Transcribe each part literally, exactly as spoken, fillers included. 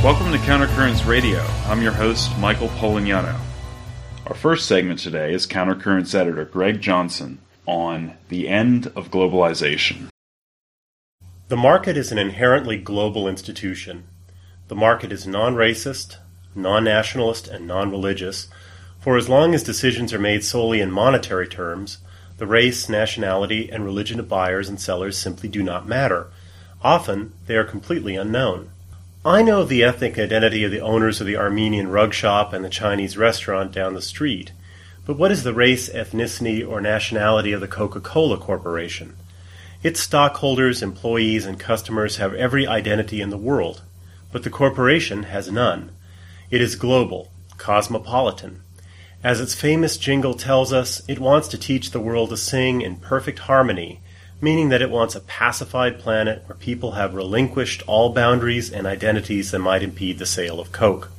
Welcome to Countercurrents Radio. I'm your host, Michael Polignano. Our first segment today is Countercurrents editor Greg Johnson on the end of globalization. The market is an inherently global institution. The market is non-racist, non-nationalist, and non-religious. For as long as decisions are made solely in monetary terms, the race, nationality, and religion of buyers and sellers simply do not matter. Often, they are completely unknown. I know the ethnic identity of the owners of the Armenian rug shop and the Chinese restaurant down the street, but what is the race, ethnicity, or nationality of the Coca-Cola Corporation? Its stockholders, employees, and customers have every identity in the world, but the corporation has none. It is global, cosmopolitan. As its famous jingle tells us, it wants to teach the world to sing in perfect harmony, meaning that it wants a pacified planet where people have relinquished all boundaries and identities that might impede the sale of Coke.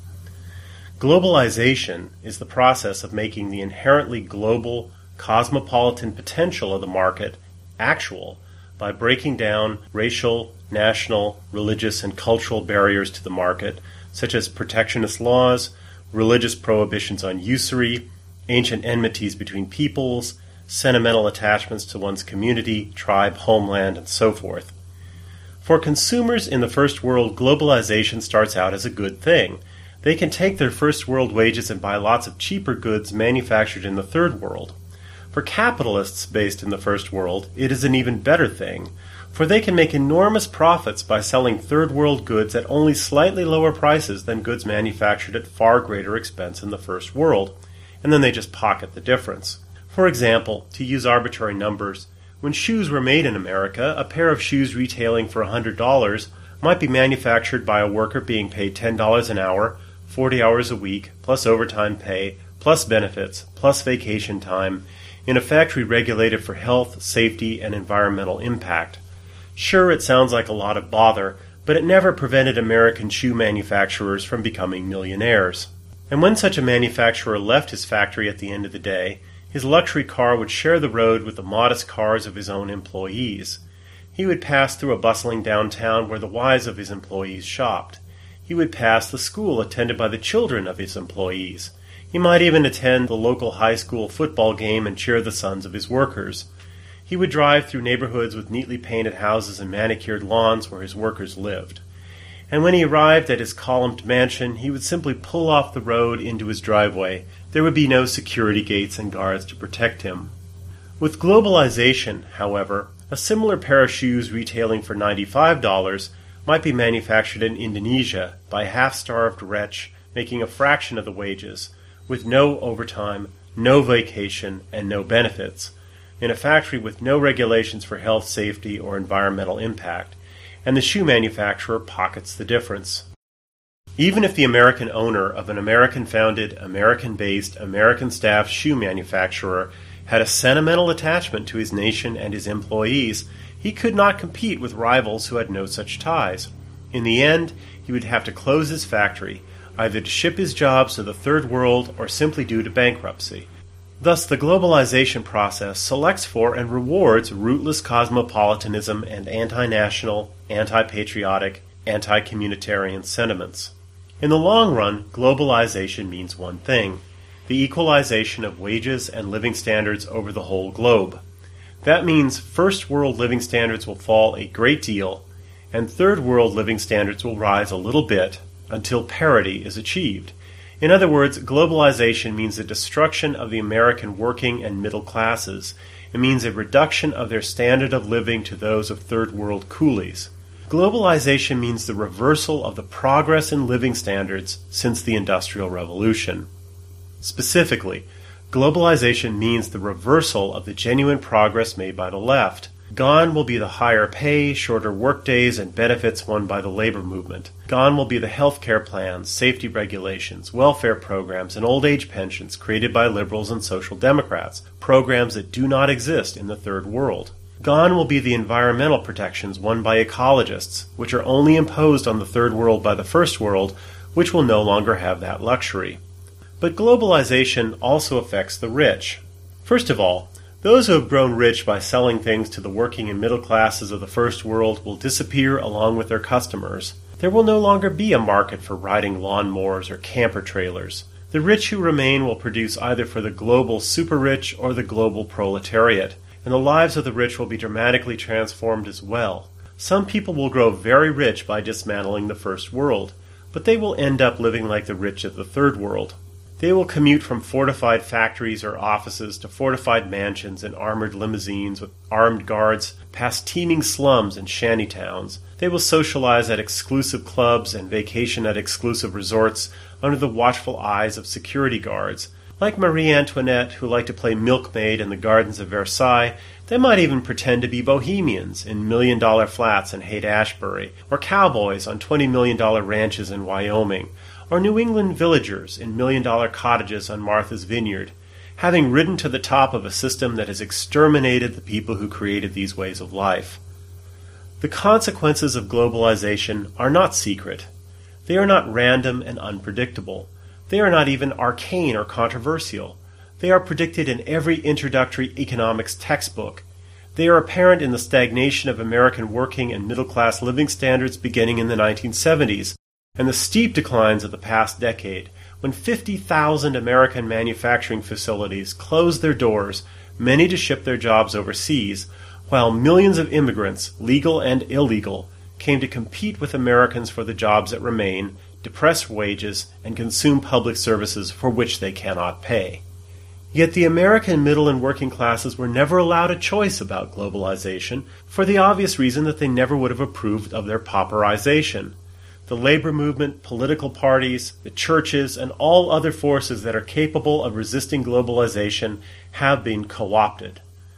Globalization is the process of making the inherently global, cosmopolitan potential of the market actual by breaking down racial, national, religious, and cultural barriers to the market, such as protectionist laws, religious prohibitions on usury, ancient enmities between peoples, sentimental attachments to one's community, tribe, homeland, and so forth. For consumers in the first world, globalization starts out as a good thing. They can take their first world wages and buy lots of cheaper goods manufactured in the third world. For capitalists based in the first world, it is an even better thing, for they can make enormous profits by selling third world goods at only slightly lower prices than goods manufactured at far greater expense in the first world, and then they just pocket the difference. For example, to use arbitrary numbers, when shoes were made in America, a pair of shoes retailing for one hundred dollars might be manufactured by a worker being paid ten dollars an hour, forty hours a week, plus overtime pay, plus benefits, plus vacation time, in a factory regulated for health, safety, and environmental impact. Sure, it sounds like a lot of bother, but it never prevented American shoe manufacturers from becoming millionaires. And when such a manufacturer left his factory at the end of the day, his luxury car would share the road with the modest cars of his own employees. He would pass through a bustling downtown where the wives of his employees shopped. He would pass the school attended by the children of his employees. He might even attend the local high school football game and cheer the sons of his workers. He would drive through neighborhoods with neatly painted houses and manicured lawns where his workers lived. And when he arrived at his columned mansion, he would simply pull off the road into his driveway. There would be no security gates and guards to protect him. With globalization, however, a similar pair of shoes retailing for ninety-five dollars might be manufactured in Indonesia by a half-starved wretch making a fraction of the wages, with no overtime, no vacation, and no benefits, in a factory with no regulations for health, safety, or environmental impact, and the shoe manufacturer pockets the difference. Even if the American owner of an American-founded, American-based, American-staffed shoe manufacturer had a sentimental attachment to his nation and his employees, he could not compete with rivals who had no such ties. In the end, he would have to close his factory, either to ship his jobs to the third world or simply due to bankruptcy. Thus, the globalization process selects for and rewards rootless cosmopolitanism and anti-national, anti-patriotic, anti-communitarian sentiments. In the long run, globalization means one thing: the equalization of wages and living standards over the whole globe. That means first world living standards will fall a great deal, and third world living standards will rise a little bit until parity is achieved. In other words, globalization means the destruction of the American working and middle classes. It means a reduction of their standard of living to those of third world coolies. Globalization means the reversal of the progress in living standards since the Industrial Revolution. Specifically, globalization means the reversal of the genuine progress made by the left. Gone will be the higher pay, shorter workdays, and benefits won by the labor movement. Gone will be the health care plans, safety regulations, welfare programs, and old age pensions created by liberals and social democrats, programs that do not exist in the third world. Gone will be the environmental protections won by ecologists, which are only imposed on the third world by the first world, which will no longer have that luxury. But globalization also affects the rich. First of all, those who have grown rich by selling things to the working and middle classes of the first world will disappear along with their customers. There will no longer be a market for riding lawnmowers or camper trailers. The rich who remain will produce either for the global super-rich or the global proletariat, and the lives of the rich will be dramatically transformed as well. Some people will grow very rich by dismantling the first world, but they will end up living like the rich of the third world. They will commute from fortified factories or offices to fortified mansions and armored limousines with armed guards, past teeming slums and shanty towns. They will socialize at exclusive clubs and vacation at exclusive resorts under the watchful eyes of security guards. Like Marie Antoinette, who liked to play milkmaid in the gardens of Versailles, they might even pretend to be bohemians in million-dollar flats in Haight-Ashbury, or cowboys on twenty-million dollar ranches in Wyoming, or New England villagers in million-dollar cottages on Martha's Vineyard, having ridden to the top of a system that has exterminated the people who created these ways of life. The consequences of globalization are not secret. They are not random and unpredictable. They are not even arcane or controversial. They are predicted in every introductory economics textbook. They are apparent in the stagnation of American working and middle-class living standards beginning in the nineteen seventies, and the steep declines of the past decade, when fifty thousand American manufacturing facilities closed their doors, many to ship their jobs overseas, while millions of immigrants, legal and illegal, came to compete with Americans for the jobs that remain, depress wages, and consume public services for which they cannot pay. Yet the American middle and working classes were never allowed a choice about globalization, for the obvious reason that they never would have approved of their pauperization. The labor movement, political parties, the churches, and all other forces that are capable of resisting globalization have been co-opted.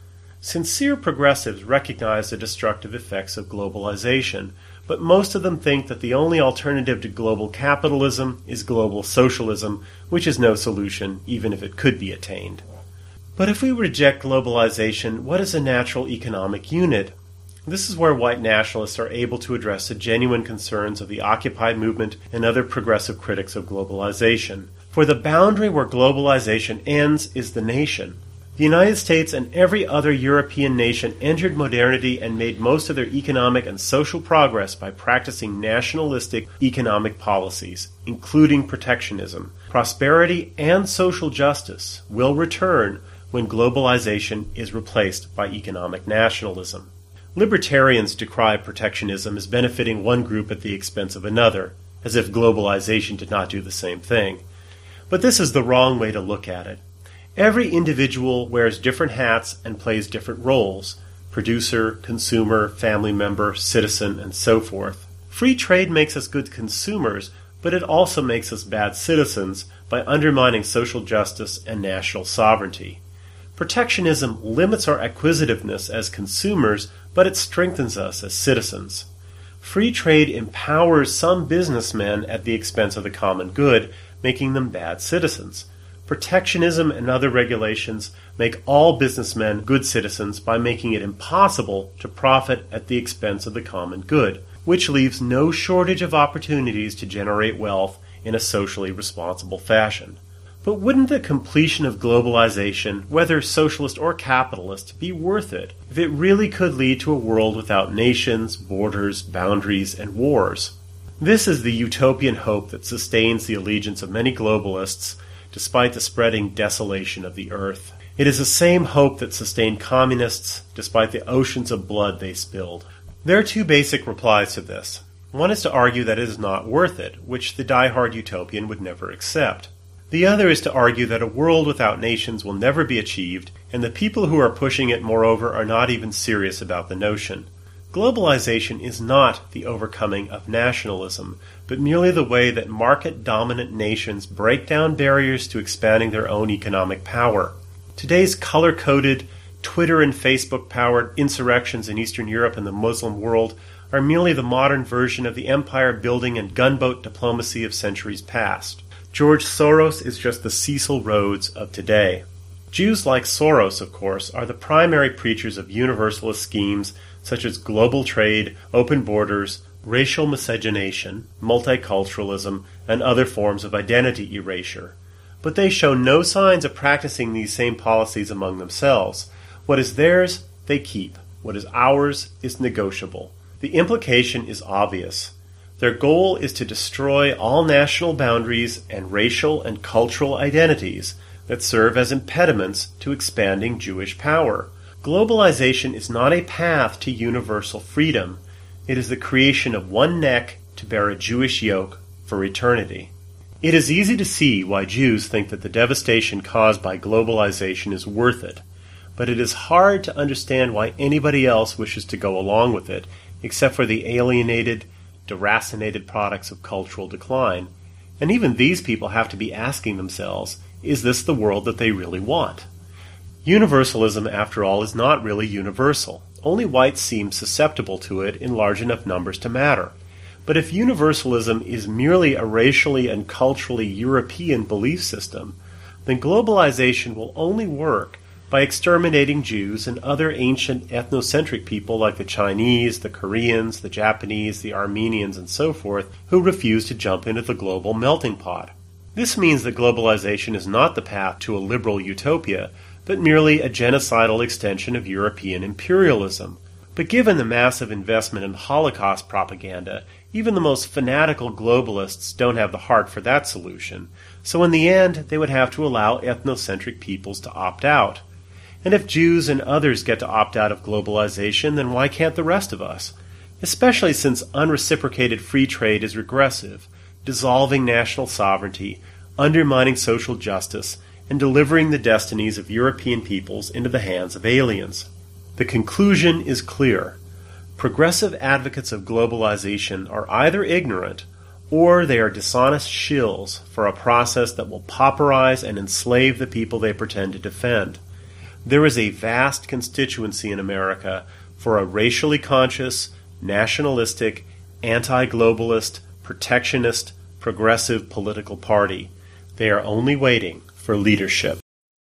Sincere progressives recognize the destructive effects of globalization, but most of them think that the only alternative to global capitalism is global socialism, which is no solution, even if it could be attained. But if we reject globalization, what is a natural economic unit? This is where white nationalists are able to address the genuine concerns of the Occupy movement and other progressive critics of globalization. For the boundary where globalization ends is the nation. The United States and every other European nation entered modernity and made most of their economic and social progress by practicing nationalistic economic policies, including protectionism. Prosperity and social justice will return when globalization is replaced by economic nationalism. Libertarians decry protectionism as benefiting one group at the expense of another, as if globalization did not do the same thing. But this is the wrong way to look at it. Every individual wears different hats and plays different roles: producer, consumer, family member, citizen, and so forth. Free trade makes us good consumers, but it also makes us bad citizens by undermining social justice and national sovereignty. Protectionism limits our acquisitiveness as consumers, but it strengthens us as citizens. Free trade empowers some businessmen at the expense of the common good, making them bad citizens. Protectionism and other regulations make all businessmen good citizens by making it impossible to profit at the expense of the common good, which leaves no shortage of opportunities to generate wealth in a socially responsible fashion. But wouldn't the completion of globalization, whether socialist or capitalist, be worth it if it really could lead to a world without nations, borders, boundaries, and wars? This is the utopian hope that sustains the allegiance of many globalists despite the spreading desolation of the earth. It is the same hope that sustained communists despite the oceans of blood they spilled. There are two basic replies to this. One is to argue that it is not worth it, which the die-hard utopian would never accept. The other is to argue that a world without nations will never be achieved, and the people who are pushing it, moreover, are not even serious about the notion. Globalization is not the overcoming of nationalism, but merely the way that market-dominant nations break down barriers to expanding their own economic power. Today's color-coded, Twitter and Facebook-powered insurrections in Eastern Europe and the Muslim world are merely the modern version of the empire-building and gunboat diplomacy of centuries past. George Soros is just the Cecil Rhodes of today. Jews like Soros, of course, are the primary preachers of universalist schemes such as global trade, open borders, racial miscegenation, multiculturalism, and other forms of identity erasure. But they show no signs of practicing these same policies among themselves. What is theirs, they keep. What is ours is negotiable. The implication is obvious. Their goal is to destroy all national boundaries and racial and cultural identities that serve as impediments to expanding Jewish power. Globalization is not a path to universal freedom. It is the creation of one neck to bear a Jewish yoke for eternity. It is easy to see why Jews think that the devastation caused by globalization is worth it, but it is hard to understand why anybody else wishes to go along with it, except for the alienated, deracinated products of cultural decline. And even these people have to be asking themselves, is this the world that they really want? Universalism, after all, is not really universal. Only whites seem susceptible to it in large enough numbers to matter. But if universalism is merely a racially and culturally European belief system, then globalization will only work by exterminating Jews and other ancient ethnocentric people like the Chinese, the Koreans, the Japanese, the Armenians, and so forth, who refuse to jump into the global melting pot. This means that globalization is not the path to a liberal utopia, but merely a genocidal extension of European imperialism. But given the massive investment in Holocaust propaganda, even the most fanatical globalists don't have the heart for that solution, so in the end they would have to allow ethnocentric peoples to opt out. And if Jews and others get to opt out of globalization, then why can't the rest of us? Especially since unreciprocated free trade is regressive, dissolving national sovereignty, undermining social justice, and delivering the destinies of European peoples into the hands of aliens. The conclusion is clear. Progressive advocates of globalization are either ignorant or they are dishonest shills for a process that will pauperize and enslave the people they pretend to defend. There is a vast constituency in America for a racially conscious, nationalistic, anti-globalist, protectionist, progressive political party. They are only waiting for leadership.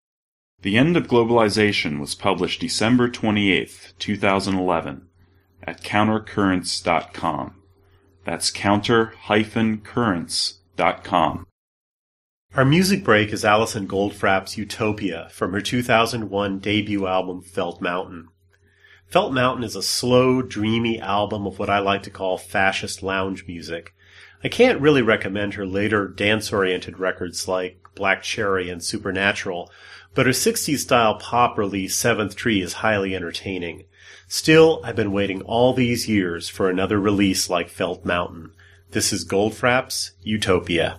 The End of Globalization was published December twenty-eighth, two thousand eleven, at countercurrents dot com. That's counter dash currents dot com. Our music break is Alison Goldfrapp's Utopia from her two thousand one debut album Felt Mountain. Felt Mountain is a slow, dreamy album of what I like to call fascist lounge music. I can't really recommend her later dance-oriented records like Black Cherry and Supernatural, but her sixties-style pop release Seventh Tree is highly entertaining. Still, I've been waiting all these years for another release like Felt Mountain. This is Goldfrapp's Utopia.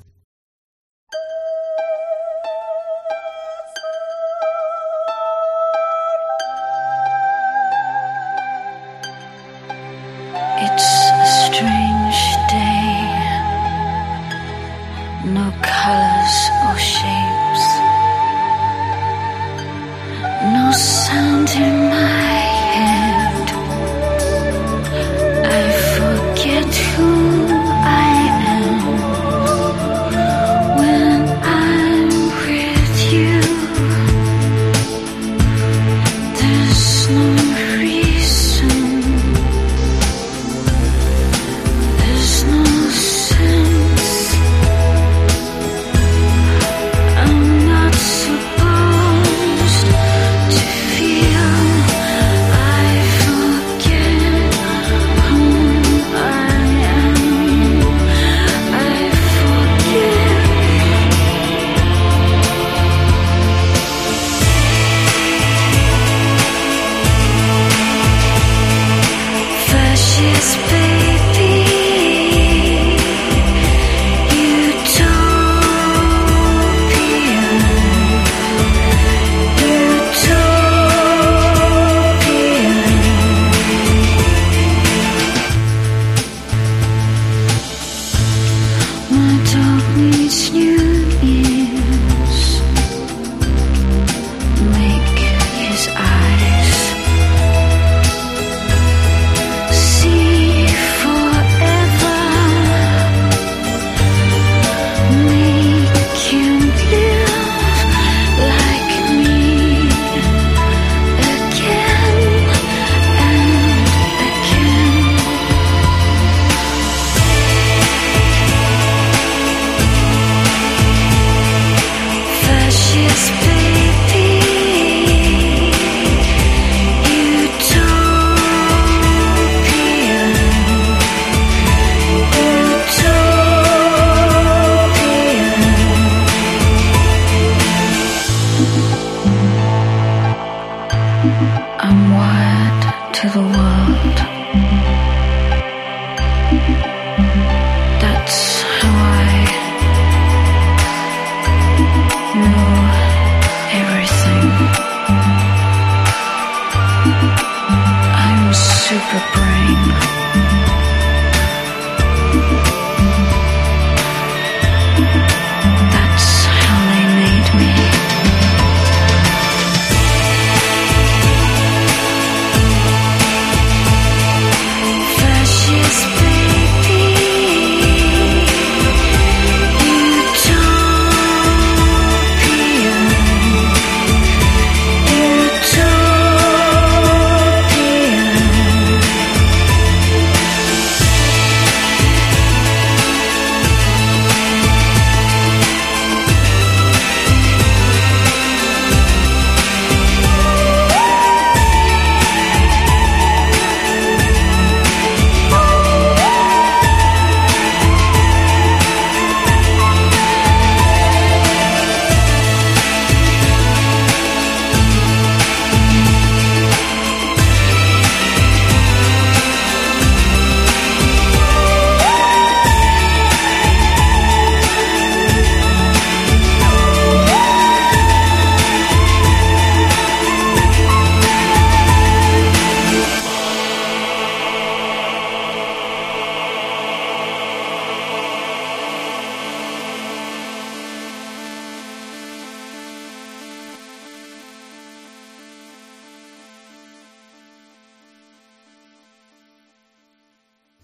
It's a strange day, no colors or shapes, no sound in my head. I forget who I am when I'm with you. There's no reason, there's no sense.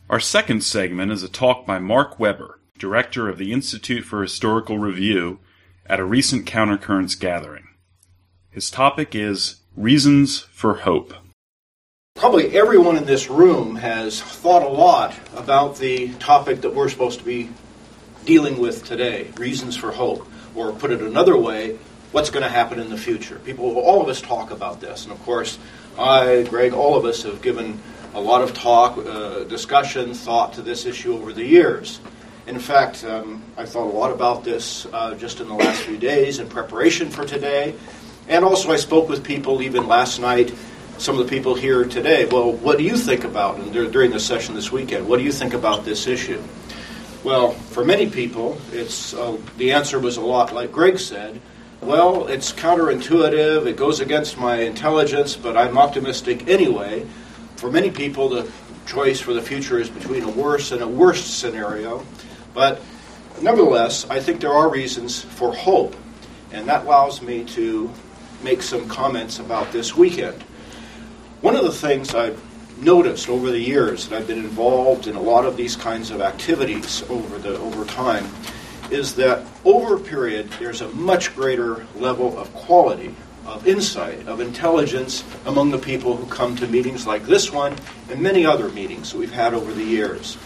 Our second segment is a talk by Mark Weber, director of the Institute for Historical Review, at a recent Countercurrents gathering. His topic is Reasons for Hope. Probably everyone in this room has thought a lot about the topic that we're supposed to be dealing with today, reasons for hope. Or put it another way, what's going to happen in the future. People, all of us talk about this. And of course, I, Greg, all of us have given a lot of talk, uh, discussion, thought to this issue over the years. In fact, um, I thought a lot about this uh, just in the last few days in preparation for today. And also I spoke with people even last night, some of the people here today. Well, what do you think about, and during the session this weekend, what do you think about this issue? Well, for many people, it's uh, the answer was a lot like Greg said. Well, it's counterintuitive, it goes against my intelligence, but I'm optimistic anyway. For many people, the choice for the future is between a worse and a worst scenario. But nevertheless, I think there are reasons for hope, and that allows me to make some comments about this weekend. One of the things I've noticed over the years that I've been involved in a lot of these kinds of activities over the over time is that over a period there's a much greater level of quality, of insight, of intelligence among the people who come to meetings like this one and many other meetings that we've had over the years.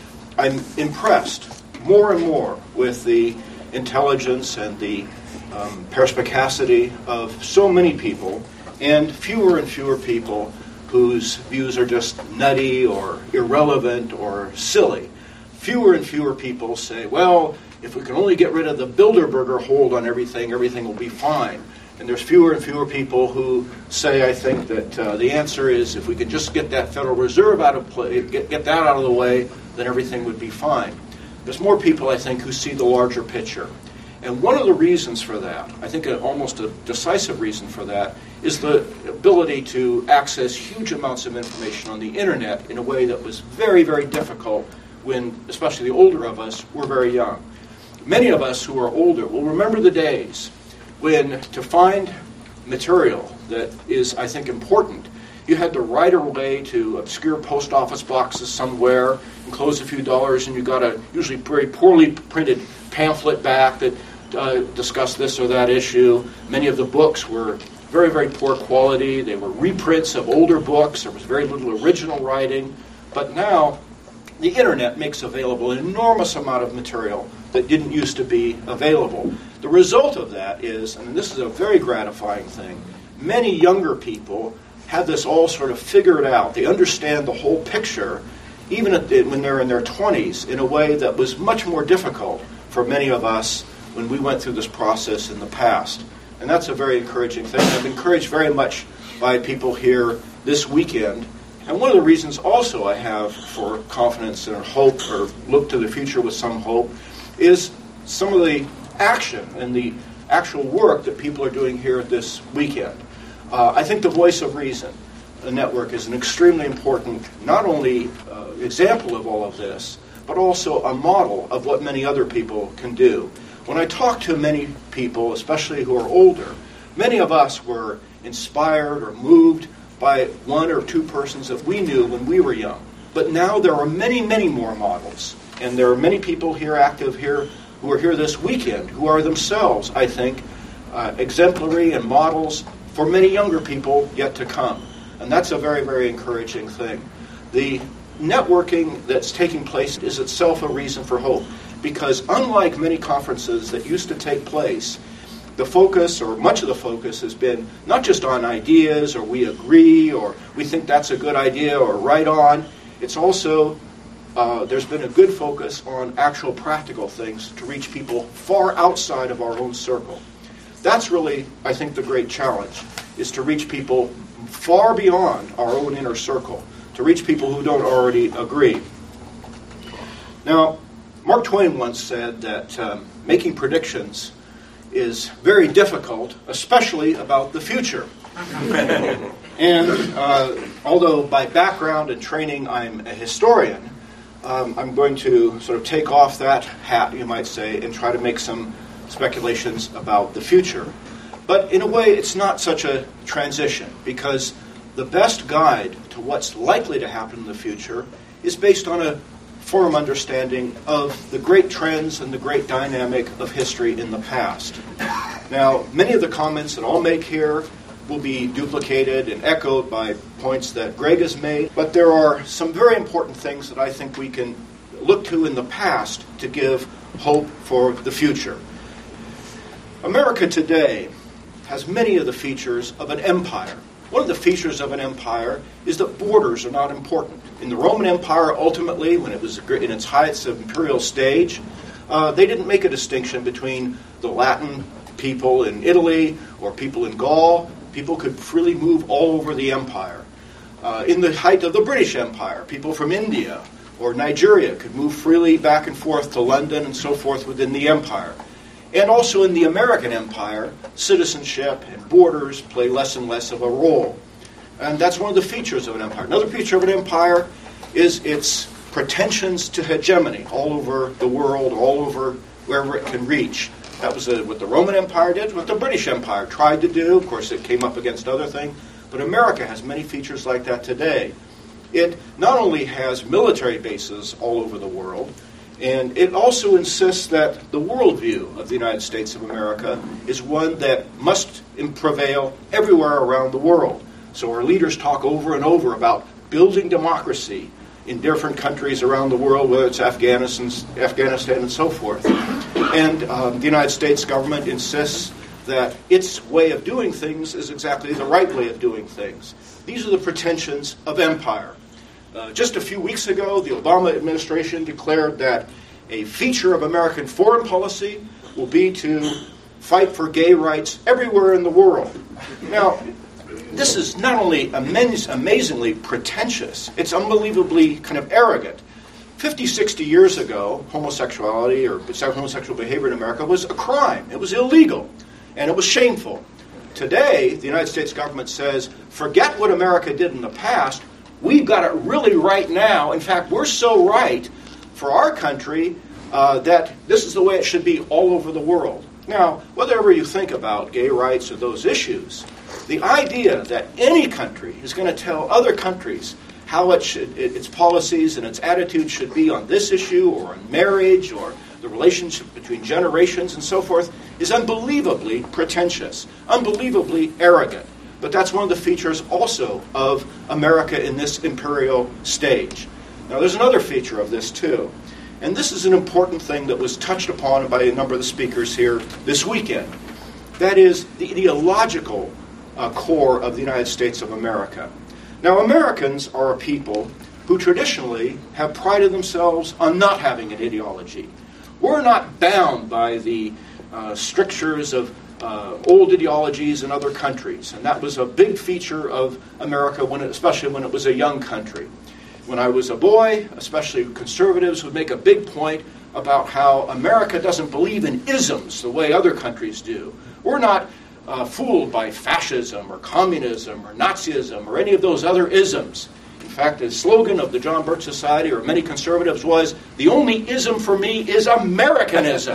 I'm impressed more and more with the intelligence and the um, perspicacity of so many people, and fewer and fewer people whose views are just nutty or irrelevant or silly. Fewer and fewer people say, well, if we can only get rid of the Bilderberger hold on everything, everything will be fine. And there's fewer and fewer people who say, I think, that uh, the answer is if we could just get that Federal Reserve out of play, get, get that out of the way, then everything would be fine. There's more people, I think, who see the larger picture. And one of the reasons for that, I think a, almost a decisive reason for that, is the ability to access huge amounts of information on the internet in a way that was very, very difficult when, especially the older of us, were very young. Many of us who are older will remember the days when to find material that is, I think, important, you had to write away to obscure post office boxes somewhere, enclose a few dollars, and you got a usually very poorly printed pamphlet back that uh, discussed this or that issue. Many of the books were very, very poor quality. They were reprints of older books. There was very little original writing. But now, the internet makes available an enormous amount of material that didn't used to be available. The result of that is, and this is a very gratifying thing, many younger people have this all sort of figured out. They understand the whole picture, even at the, when they're in their twenties, in a way that was much more difficult for many of us when we went through this process in the past. And that's a very encouraging thing. I'm encouraged very much by people here this weekend. And one of the reasons also I have for confidence and hope, or look to the future with some hope, is some of the action and the actual work that people are doing here this weekend. Uh, I think the Voice of Reason, the network, is an extremely important, not only uh, example of all of this, but also a model of what many other people can do. When I talk to many people, especially who are older, many of us were inspired or moved by one or two persons that we knew when we were young. But now there are many, many more models. And there are many people here active here who are here this weekend who are themselves, I think, uh, exemplary and models for many younger people yet to come. And that's a very, very encouraging thing. The networking that's taking place is itself a reason for hope, because unlike many conferences that used to take place, the focus, or much of the focus, has been not just on ideas, or we agree, or we think that's a good idea, or right on. It's also, uh, there's been a good focus on actual practical things to reach people far outside of our own circle. That's really, I think, the great challenge, is to reach people far beyond our own inner circle, to reach people who don't already agree. Now, Mark Twain once said that um, making predictions is very difficult, especially about the future. And uh, although by background and training I'm a historian, um, I'm going to sort of take off that hat, you might say, and try to make some speculations about the future. But in a way, it's not such a transition, because the best guide to what's likely to happen in the future is based on a firm understanding of the great trends and the great dynamic of history in the past. Now, many of the comments that I'll make here will be duplicated and echoed by points that Greg has made, but there are some very important things that I think we can look to in the past to give hope for the future. America today has many of the features of an empire. One of the features of an empire is that borders are not important. In the Roman Empire, ultimately, when it was in its heights of imperial stage, uh, they didn't make a distinction between the Latin people in Italy or people in Gaul. People could freely move all over the empire. Uh, in the height of the British Empire, people from India or Nigeria could move freely back and forth to London and so forth within the empire. And also in the American Empire, citizenship and borders play less and less of a role. And that's one of the features of an empire. Another feature of an empire is its pretensions to hegemony all over the world, all over wherever it can reach. That was uh, what the Roman Empire did, what the British Empire tried to do. Of course, it came up against other things. But America has many features like that today. It not only has military bases all over the world, and it also insists that the worldview of the United States of America is one that must prevail everywhere around the world. So our leaders talk over and over about building democracy in different countries around the world, whether it's Afghanistan, Afghanistan and so forth. And um, the United States government insists that its way of doing things is exactly the right way of doing things. These are the pretensions of empire. Uh, just a few weeks ago, the Obama administration declared that a feature of American foreign policy will be to fight for gay rights everywhere in the world. Now, this is not only amaz- amazingly pretentious, it's unbelievably kind of arrogant. fifty, sixty years ago, homosexuality or homosexual behavior in America was a crime. It was illegal, and it was shameful. Today, the United States government says, forget what America did in the past. We've got it really right now. In fact, we're so right for our country uh, that this is the way it should be all over the world. Now, whatever you think about gay rights or those issues, the idea that any country is going to tell other countries how it should, it, its policies and its attitudes should be on this issue or on marriage or the relationship between generations and so forth is unbelievably pretentious, unbelievably arrogant. But that's one of the features also of America in this imperial stage. Now, there's another feature of this, too. And this is an important thing that was touched upon by a number of the speakers here this weekend. That is the ideological uh, core of the United States of America. Now, Americans are a people who traditionally have prided themselves on not having an ideology. We're not bound by the uh, strictures of Uh, old ideologies in other countries, and that was a big feature of America, when it, especially when it was a young country. When I was a boy, especially conservatives would make a big point about how America doesn't believe in isms the way other countries do. We're not uh, fooled by fascism or communism or Nazism or any of those other isms. In fact, the slogan of the John Birch Society or many conservatives was, the only ism for me is Americanism.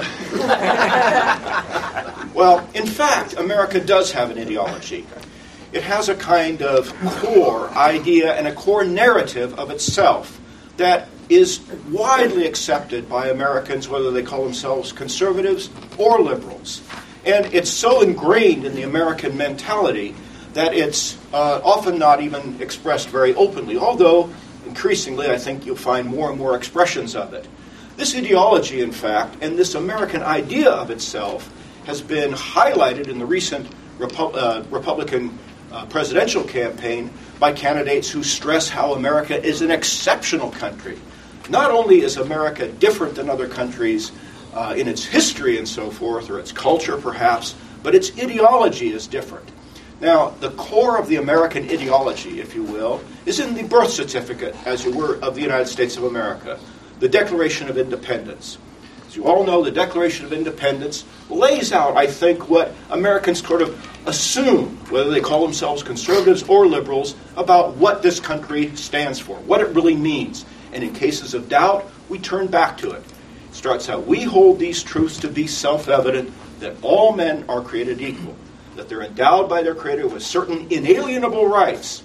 Well, in fact, America does have an ideology. It has a kind of core idea and a core narrative of itself that is widely accepted by Americans, whether they call themselves conservatives or liberals. And it's so ingrained in the American mentality that it's uh, often not even expressed very openly, although increasingly I think you'll find more and more expressions of it. This ideology, in fact, and this American idea of itself has been highlighted in the recent Repu- uh, Republican uh, presidential campaign by candidates who stress how America is an exceptional country. Not only is America different than other countries uh, in its history and so forth, or its culture perhaps, but its ideology is different. Now, the core of the American ideology, if you will, is in the birth certificate, as you were, of the United States of America, the Declaration of Independence. As you all know, the Declaration of Independence lays out, I think, what Americans sort of assume, whether they call themselves conservatives or liberals, about what this country stands for, what it really means. And in cases of doubt, we turn back to it. It starts out, we hold these truths to be self-evident, that all men are created equal, that they're endowed by their Creator with certain inalienable rights,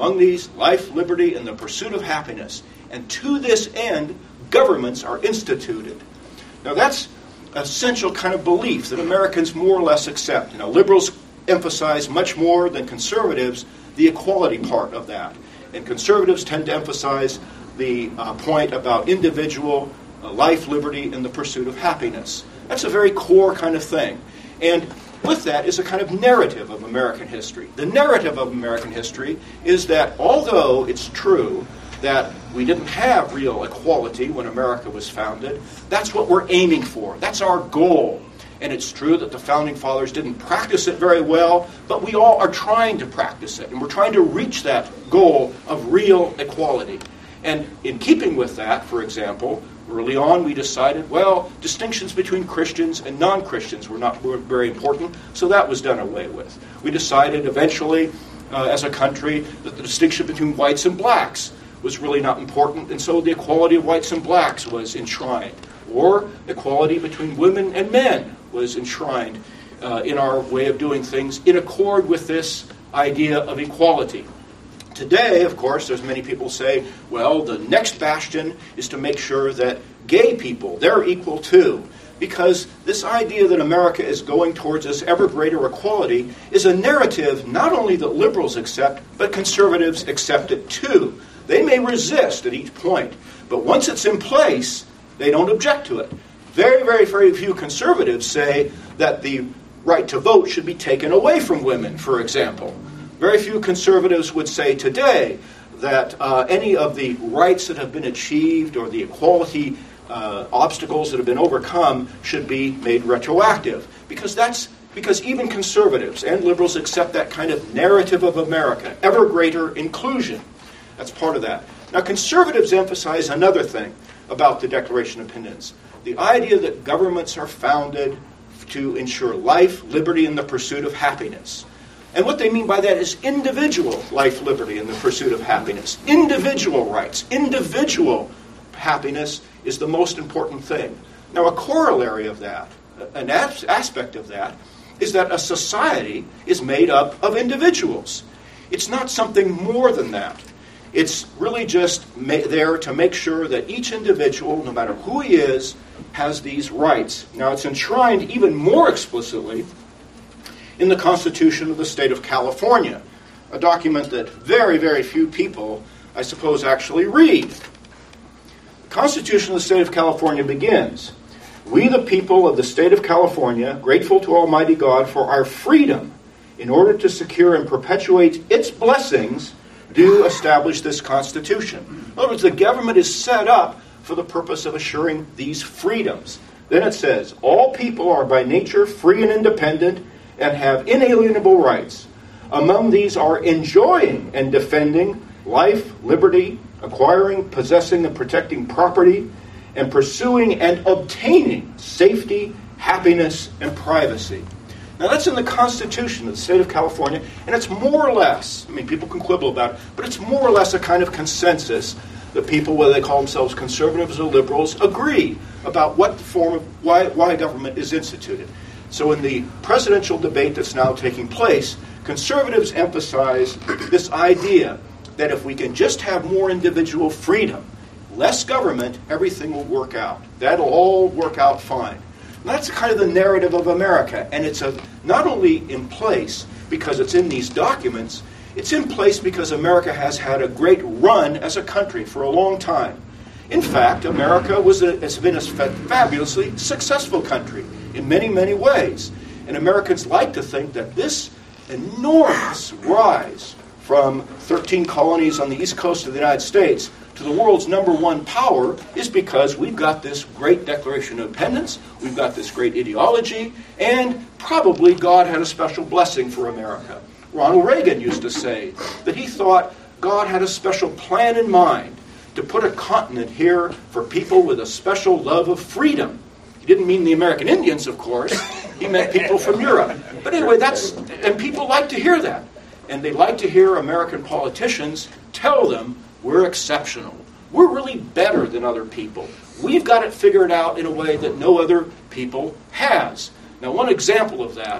Among these, life, liberty, and the pursuit of happiness. And to this end, governments are instituted. Now that's an essential kind of belief that Americans more or less accept. You know, liberals emphasize much more than conservatives the equality part of that. And conservatives tend to emphasize the uh, point about individual uh, life, liberty, and the pursuit of happiness. That's a very core kind of thing. And with that is a kind of narrative of American history. The narrative of American history is that although it's true that we didn't have real equality when America was founded, that's what we're aiming for. That's our goal. And it's true that the Founding Fathers didn't practice it very well, but we all are trying to practice it, and we're trying to reach that goal of real equality. And in keeping with that, for example, early on we decided, well, distinctions between Christians and non-Christians were not were very important, so that was done away with. We decided eventually, uh, as a country, that the distinction between whites and blacks was really not important, and so the equality of whites and blacks was enshrined. Or equality between women and men was enshrined uh, in our way of doing things in accord with this idea of equality. Today, of course, there's many people say, well, the next bastion is to make sure that gay people, they're equal too. Because this idea that America is going towards this ever greater equality is a narrative not only that liberals accept, but conservatives accept it too. They may resist at each point, but once it's in place, they don't object to it. Very, very, very few conservatives say that the right to vote should be taken away from women, for example. Very few conservatives would say today that uh, any of the rights that have been achieved or the equality uh, obstacles that have been overcome should be made retroactive. Because that's because even conservatives and liberals accept that kind of narrative of America, ever greater inclusion. That's part of that. Now, conservatives emphasize another thing about the Declaration of Independence. The idea that governments are founded to ensure life, liberty, and the pursuit of happiness. And what they mean by that is individual life, liberty, and the pursuit of happiness. Individual rights, individual happiness is the most important thing. Now, a corollary of that, an as- aspect of that, is that a society is made up of individuals. It's not something more than that. It's really just ma- there to make sure that each individual, no matter who he is, has these rights. Now, it's enshrined even more explicitly in the Constitution of the State of California, a document that very, very few people, I suppose, actually read. The Constitution of the State of California begins, "We, the people of the State of California, grateful to Almighty God for our freedom, in order to secure and perpetuate its blessings, do establish this Constitution." In other words, the government is set up for the purpose of assuring these freedoms. Then it says, "All people are by nature free and independent and have inalienable rights. Among these are enjoying and defending life, liberty, acquiring, possessing, and protecting property, and pursuing and obtaining safety, happiness, and privacy." Now that's in the Constitution of the State of California, and it's more or less, I mean, people can quibble about it, but it's more or less a kind of consensus that people, whether they call themselves conservatives or liberals, agree about what form of, why, why government is instituted. So in the presidential debate that's now taking place, conservatives emphasize this idea that if we can just have more individual freedom, less government, everything will work out. That'll all work out fine. And that's kind of the narrative of America, and it's a, not only in place because it's in these documents, it's in place because America has had a great run as a country for a long time. In fact, America was a, has been a fabulously successful country in many, many ways. And Americans like to think that this enormous rise from thirteen colonies on the east coast of the United States to the world's number one power is because we've got this great Declaration of Independence, we've got this great ideology, and probably God had a special blessing for America. Ronald Reagan used to say that he thought God had a special plan in mind to put a continent here for people with a special love of freedom. He didn't mean the American Indians, of course. He meant people from Europe. But anyway, that's, and people like to hear that. And they like to hear American politicians tell them we're exceptional. We're really better than other people. We've got it figured out in a way that no other people has. Now, one example of that,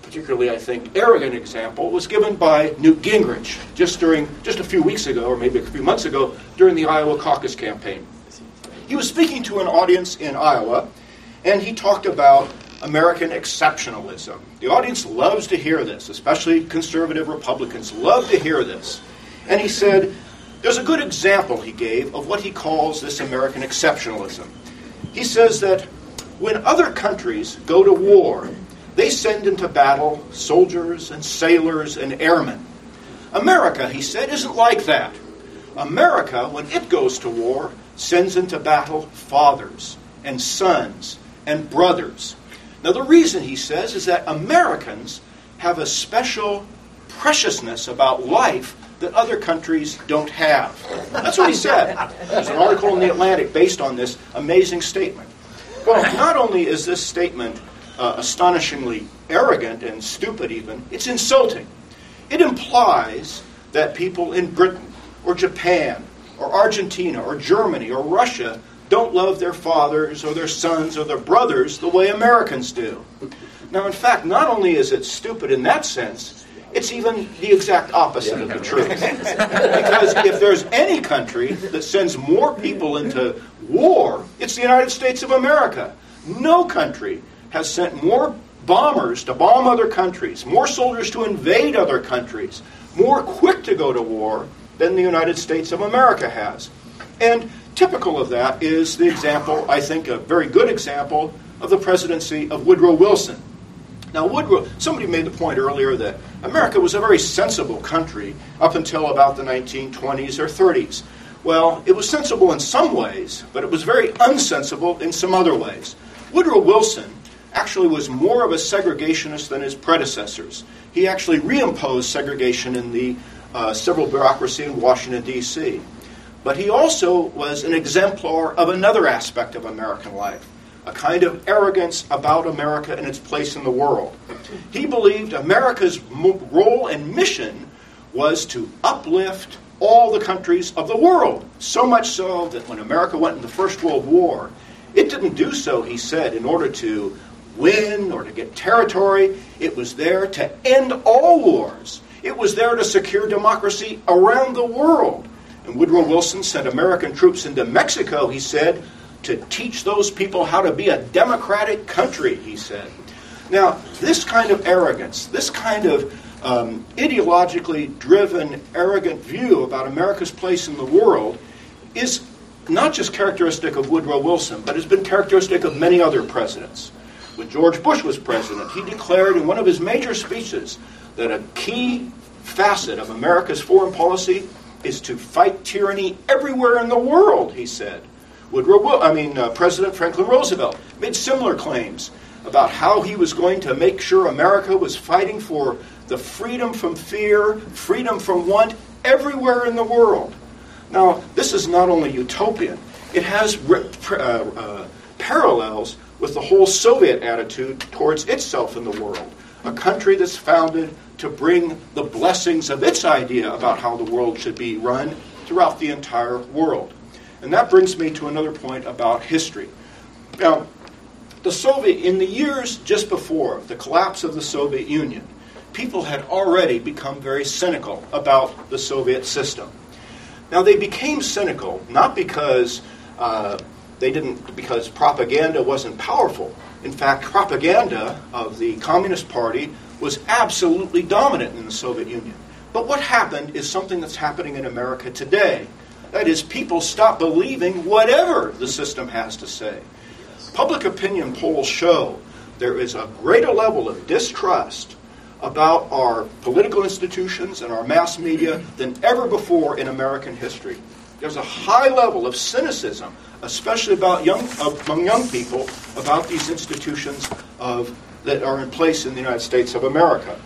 particularly, I think, arrogant example was given by Newt Gingrich just during just a few weeks ago, or maybe a few months ago, during the Iowa caucus campaign. He was speaking to an audience in Iowa, and he talked about American exceptionalism. The audience loves to hear this, especially conservative Republicans love to hear this. And he said, there's a good example he gave of what he calls this American exceptionalism. He says that when other countries go to war, they send into battle soldiers and sailors and airmen. America, he said, isn't like that. America, when it goes to war, sends into battle fathers and sons and brothers. Now, the reason, he says, is that Americans have a special preciousness about life that other countries don't have. That's what he said. There's an article in The Atlantic based on this amazing statement. Well, not only is this statement uh, astonishingly arrogant and stupid even, it's insulting. It implies that people in Britain or Japan or Argentina or Germany or Russia don't love their fathers or their sons or their brothers the way Americans do. Now, in fact, not only is it stupid in that sense, it's even the exact opposite of the truth. Because if there's any country that sends more people into war, it's the United States of America. No country has sent more bombers to bomb other countries, more soldiers to invade other countries, more quick to go to war than the United States of America has. And typical of that is the example, I think a very good example, of the presidency of Woodrow Wilson. Now, Woodrow, somebody made the point earlier that America was a very sensible country up until about the nineteen twenties or thirties. Well, it was sensible in some ways, but it was very unsensible in some other ways. Woodrow Wilson actually was more of a segregationist than his predecessors. He actually reimposed segregation in the uh, civil bureaucracy in Washington, D C But he also was an exemplar of another aspect of American life, a kind of arrogance about America and its place in the world. He believed America's role and mission was to uplift all the countries of the world, so much so that when America went into the First World War, it didn't do so, he said, in order to win or to get territory. It was there to end all wars. It was there to secure democracy around the world. And Woodrow Wilson sent American troops into Mexico, he said, to teach those people how to be a democratic country, he said. Now, this kind of arrogance, this kind of um, ideologically driven, arrogant view about America's place in the world is not just characteristic of Woodrow Wilson, but has been characteristic of many other presidents. When George Bush was president, he declared in one of his major speeches that a key facet of America's foreign policy is to fight tyranny everywhere in the world, he said. Woodrow, I mean, uh, President Franklin Roosevelt made similar claims about how he was going to make sure America was fighting for the freedom from fear, freedom from want everywhere in the world. Now, this is not only utopian, it has uh, uh, parallels with the whole Soviet attitude towards itself in the world. A country that's founded to bring the blessings of its idea about how the world should be run throughout the entire world. And that brings me to another point about history. Now, the Soviet, in the years just before the collapse of the Soviet Union, people had already become very cynical about the Soviet system. Now, they became cynical not because uh, they didn't, because propaganda wasn't powerful. In fact, propaganda of the Communist Party was absolutely dominant in the Soviet Union. But what happened is something that's happening in America today. That is, people stop believing whatever the system has to say. Public opinion polls show there is a greater level of distrust about our political institutions and our mass media than ever before in American history. There's a high level of cynicism, especially about young, among young people, about these institutions of, that are in place in the United States of America.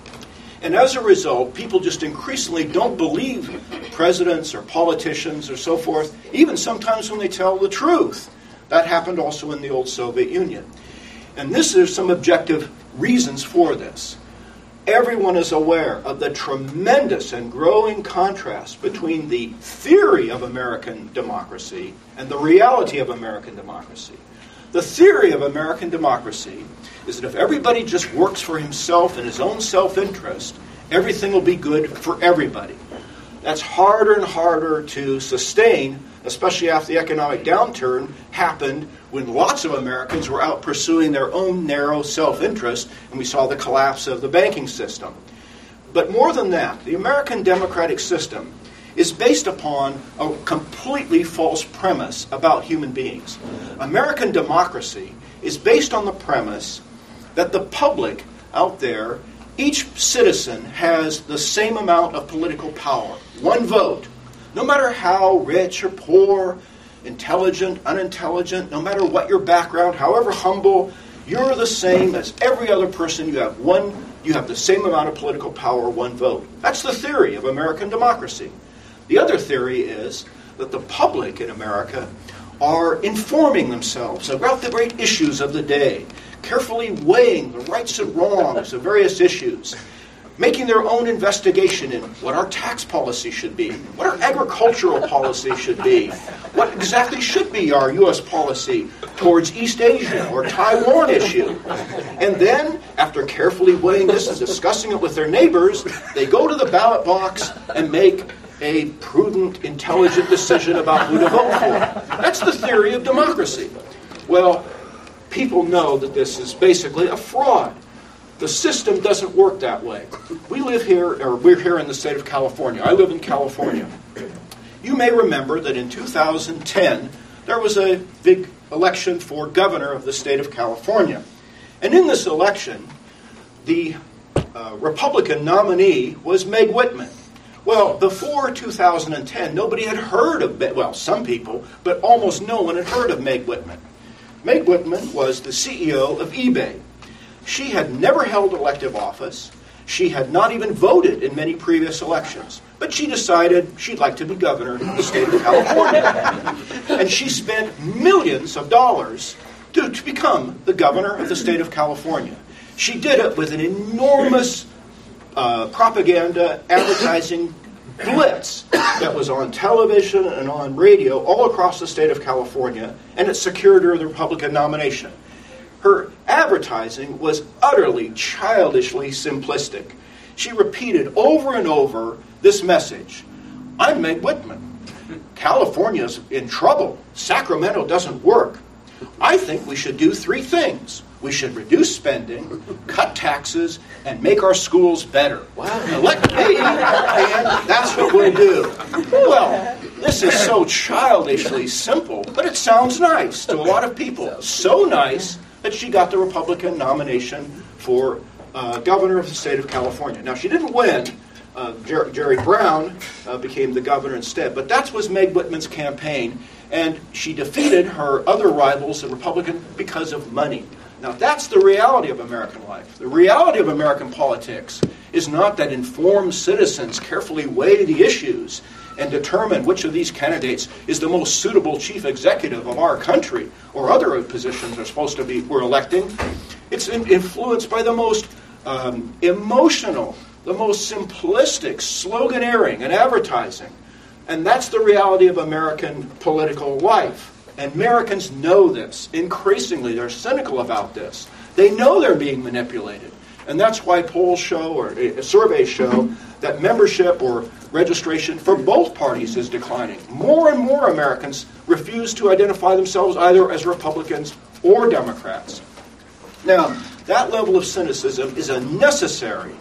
And as a result, people just increasingly don't believe presidents or politicians or so forth, even sometimes when they tell the truth. That happened also in the old Soviet Union. And this is some objective reasons for this. Everyone is aware of the tremendous and growing contrast between the theory of American democracy and the reality of American democracy. The theory of American democracy is that if everybody just works for himself and his own self-interest, everything will be good for everybody. That's harder and harder to sustain, especially after the economic downturn happened when lots of Americans were out pursuing their own narrow self-interest, and we saw the collapse of the banking system. But more than that, the American democratic system is based upon a completely false premise about human beings. American democracy is based on the premise that the public out there, each citizen has the same amount of political power, one vote. No matter how rich or poor, intelligent, unintelligent, no matter what your background, however humble, you're the same as every other person. You have one, you have the same amount of political power, one vote. That's the theory of American democracy. The other theory is that the public in America are informing themselves about the great issues of the day, carefully weighing the rights and wrongs of various issues, making their own investigation in what our tax policy should be, what our agricultural policy should be, what exactly should be our U S policy towards East Asia or Taiwan issue. And then, after carefully weighing this and discussing it with their neighbors, they go to the ballot box and make a prudent, intelligent decision about who to vote for. That's the theory of democracy. Well, people know that this is basically a fraud. The system doesn't work that way. We live here, or we're here in the state of California. I live in California. You may remember that in two thousand ten, there was a big election for governor of the state of California. And in this election, the uh, Republican nominee was Meg Whitman. Well, before two thousand ten, nobody had heard of, well, some people, but almost no one had heard of Meg Whitman. Meg Whitman was the C E O of eBay. She had never held elective office. She had not even voted in many previous elections. But she decided she'd like to be governor of the state of California. And she spent millions of dollars to, to become the governor of the state of California. She did it with an enormous uh, propaganda advertising blitz that was on television and on radio all across the state of California, and it secured her the Republican nomination. Her advertising was utterly childishly simplistic. She repeated over and over this message: I'm Meg Whitman. California's in trouble. Sacramento doesn't work. I think we should do three things. We should reduce spending, cut taxes, and make our schools better. Wow. Elect me, and that's what we'll do. Well, this is so childishly simple, but it sounds nice to a lot of people. So nice that she got the Republican nomination for uh, governor of the state of California. Now, she didn't win. Uh, Jer- Jerry Brown uh, became the governor instead. But that was Meg Whitman's campaign, and she defeated her other rivals, the Republican, because of money. Now, that's the reality of American life. The reality of American politics is not that informed citizens carefully weigh the issues and determine which of these candidates is the most suitable chief executive of our country, or other positions are supposed to be we're electing. It's in, influenced by the most um, emotional, the most simplistic sloganeering and advertising. And that's the reality of American political life. And Americans know this. Increasingly, they're cynical about this. They know they're being manipulated. And that's why polls show, or uh, surveys show, that membership or registration for both parties is declining. More and more Americans refuse to identify themselves either as Republicans or Democrats. Now, that level of cynicism is a necessary,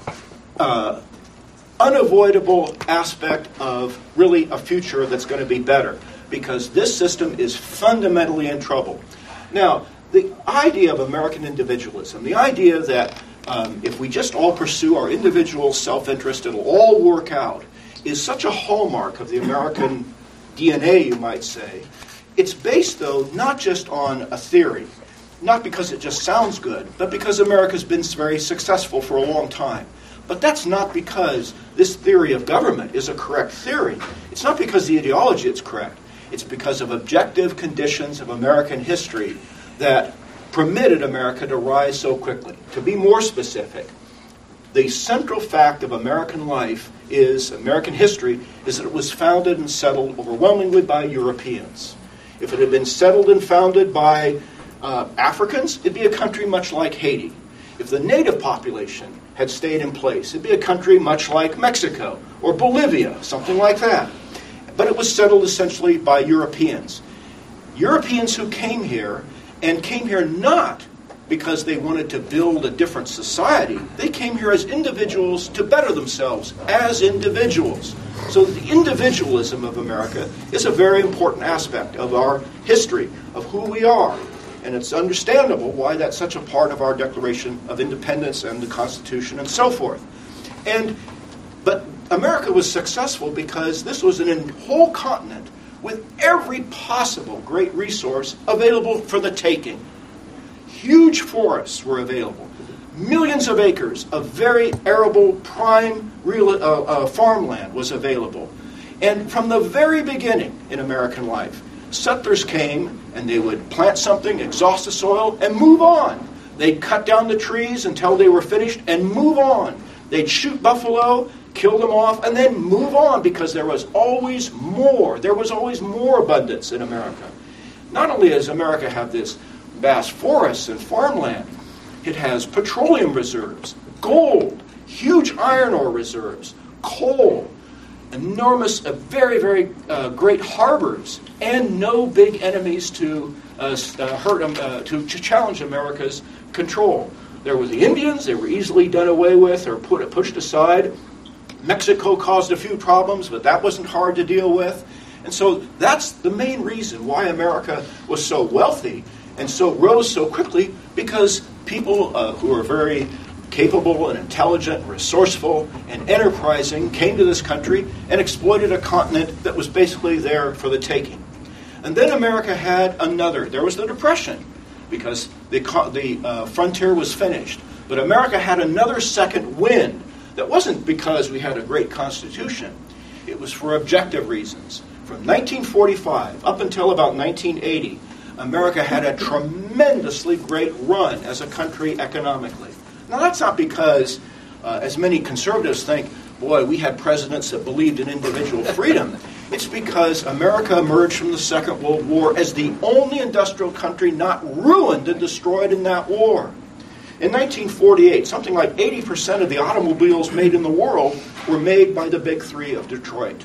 uh, unavoidable aspect of really a future that's going to be better, because this system is fundamentally in trouble. Now, the idea of American individualism, the idea that um, if we just all pursue our individual self-interest, it'll all work out, is such a hallmark of the American D N A, you might say. It's based, though, not just on a theory, not because it just sounds good, but because America's been very successful for a long time. But that's not because this theory of government is a correct theory. It's not because the ideology is correct. It's because of objective conditions of American history that permitted America to rise so quickly. To be more specific, the central fact of American life is, American history, is that it was founded and settled overwhelmingly by Europeans. If it had been settled and founded by uh, Africans, it'd be a country much like Haiti. If the native population had stayed in place, it'd be a country much like Mexico or Bolivia, something like that. But it was settled essentially by Europeans. Europeans who came here, and came here not because they wanted to build a different society. They came here as individuals to better themselves as individuals. So the individualism of America is a very important aspect of our history, of who we are. And it's understandable why that's such a part of our Declaration of Independence and the Constitution and so forth. And but America was successful because this was an whole continent with every possible great resource available for the taking. Huge forests were available. Millions of acres of very arable, prime real, uh, uh, farmland was available. And from the very beginning in American life, settlers came and they would plant something, exhaust the soil, and move on. They'd cut down the trees until they were finished and move on. They'd shoot buffalo, kill them off, and then move on because there was always more. There was always more abundance in America. Not only does America have this vast forests and farmland, it has petroleum reserves, gold, huge iron ore reserves, coal, enormous, uh, very, very uh, great harbors, and no big enemies to uh, uh, hurt um, uh, to, to challenge America's control. There were the Indians; they were easily done away with or put pushed aside. Mexico caused a few problems, but that wasn't hard to deal with. And so that's the main reason why America was so wealthy and so rose so quickly, because people uh, who are very capable and intelligent, resourceful, and enterprising came to this country and exploited a continent that was basically there for the taking. And then America had another. There was the Depression, because the, the uh, frontier was finished. But America had another second wind. That wasn't because we had a great constitution. It was for objective reasons. From nineteen forty-five up until about nineteen eighty, America had a tremendously great run as a country economically. Now, that's not because, uh, as many conservatives think, boy, we had presidents that believed in individual freedom. It's because America emerged from the Second World War as the only industrial country not ruined and destroyed in that war. In nineteen forty-eight, something like eighty percent of the automobiles made in the world were made by the Big Three of Detroit.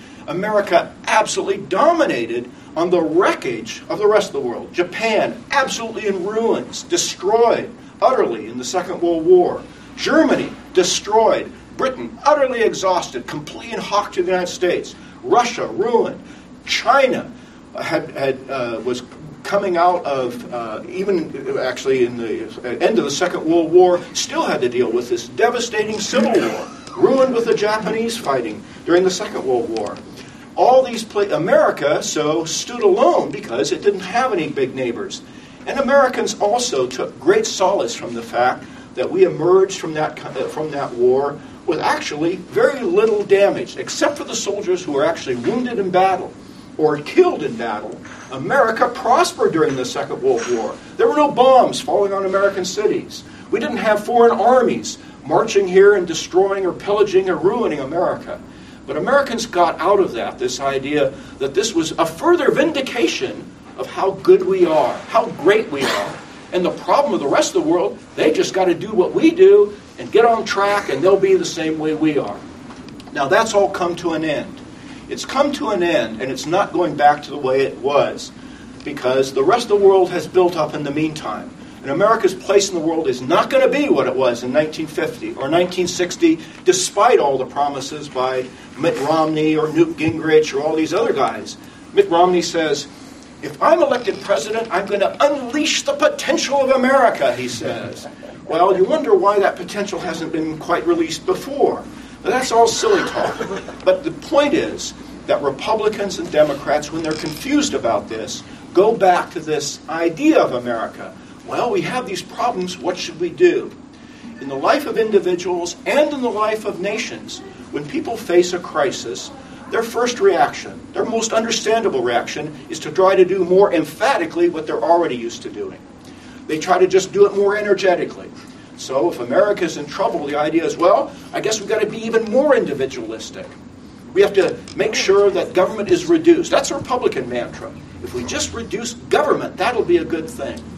America absolutely dominated on the wreckage of the rest of the world. Japan, absolutely in ruins, destroyed utterly in the Second World War. Germany, destroyed. Britain, utterly exhausted, completely in hock to the United States. Russia, ruined. China had, had uh, was coming out of, uh, even actually in the end of the Second World War, still had to deal with this devastating civil war, ruined with the Japanese fighting during the Second World War. All these pla- America so stood alone because it didn't have any big neighbors. And Americans also took great solace from the fact that we emerged from that uh, from that war with actually very little damage, except for the soldiers who were actually wounded in battle or killed in battle. America prospered during the Second World War. There were no bombs falling on American cities. We didn't have foreign armies marching here and destroying or pillaging or ruining America. But Americans got out of that, this idea that this was a further vindication of how good we are, how great we are. And the problem of the rest of the world, they just got to do what we do and get on track, and they'll be the same way we are. Now, that's all come to an end. It's come to an end, and it's not going back to the way it was, because the rest of the world has built up in the meantime. And America's place in the world is not going to be what it was in nineteen fifty or nineteen sixty, despite all the promises by Mitt Romney or Newt Gingrich or all these other guys. Mitt Romney says, if I'm elected president, I'm going to unleash the potential of America, he says. Well, you wonder why that potential hasn't been quite released before. But that's all silly talk. But the point is that Republicans and Democrats, when they're confused about this, go back to this idea of America. Well, we have these problems, what should we do? In the life of individuals and in the life of nations, when people face a crisis, their first reaction, their most understandable reaction, is to try to do more emphatically what they're already used to doing. They try to just do it more energetically. So if America's in trouble, the idea is, well, I guess we've got to be even more individualistic. We have to make sure that government is reduced. That's a Republican mantra. If we just reduce government, that'll be a good thing.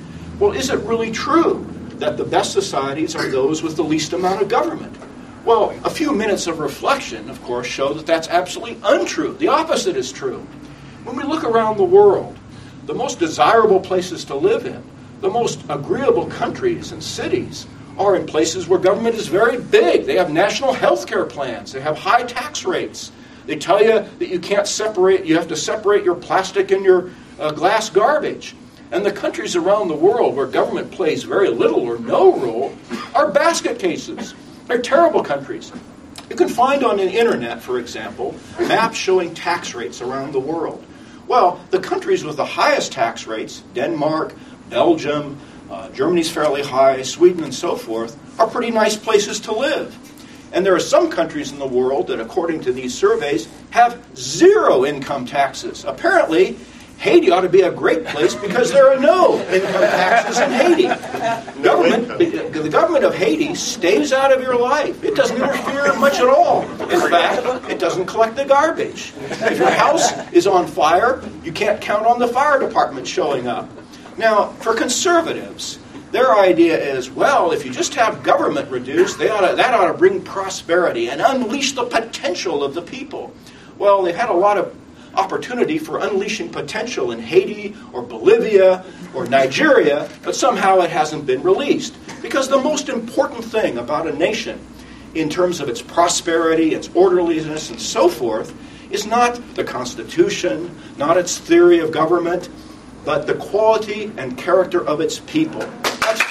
Well, is it really true that the best societies are those with the least amount of government? Well, a few minutes of reflection, of course, show that that's absolutely untrue. The opposite is true. When we look around the world, the most desirable places to live in, the most agreeable countries and cities are in places where government is very big. They have national health care plans. They have high tax rates. They tell you that you can't separate, you have to separate your plastic and your uh, glass garbage. And the countries around the world where government plays very little or no role are basket cases. They're terrible countries. You can find on the internet, for example, maps showing tax rates around the world. Well, the countries with the highest tax rates, Denmark, Belgium, uh, Germany's fairly high, Sweden and so forth, are pretty nice places to live. And there are some countries in the world that, according to these surveys, have zero income taxes. Apparently, Haiti ought to be a great place because there are no income taxes in Haiti. Government, the government of Haiti stays out of your life. It doesn't interfere much at all. In fact, it doesn't collect the garbage. If your house is on fire, you can't count on the fire department showing up. Now, for conservatives, their idea is, well, if you just have government reduced, they ought to, that ought to bring prosperity and unleash the potential of the people. Well, they've had a lot of opportunity for unleashing potential in Haiti or Bolivia or Nigeria, but somehow it hasn't been released. Because the most important thing about a nation in terms of its prosperity, its orderliness, and so forth, is not the Constitution, not its theory of government, but the quality and character of its people. That's,